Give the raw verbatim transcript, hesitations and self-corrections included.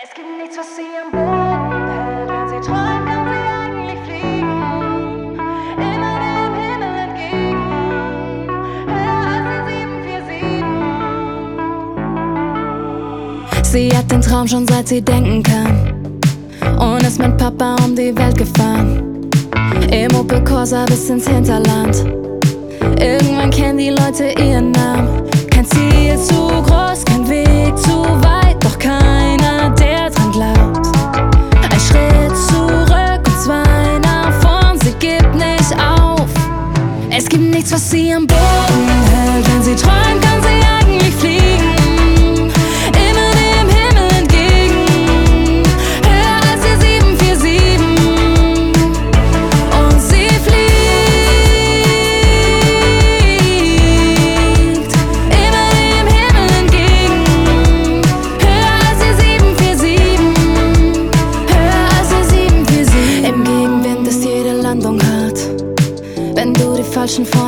Es gibt nichts, was sie am Boden hält. Wenn sie träumt, kann sie eigentlich fliegen. Immer dem Himmel entgegen. Höher als die sieben vier sieben. Sie hat den Traum schon seit sie denken kann und ist mit Papa um die Welt gefahren. Im Opel Corsa bis ins Hinterland. Irgendwann kennen die Leute ihren Namen. Kein Ziel zu groß, kein Weg zu weit, doch keiner, der dran glaubt. Ein Schritt zurück und zwei nach vorn, sie gibt nicht auf. Es gibt nichts, was sie am Boden hält. Wenn sie träumt, kann sie eigentlich fliegen. Immer dem Himmel entgegen. Höher als die sieben vier sieben. Und sie fliegt immer dem Himmel entgegen. Höher als die sieben vier sieben. Höher als die sieben vier sieben. Im Gegenwind ist jede Landung hart. Wenn du die falschen Freunde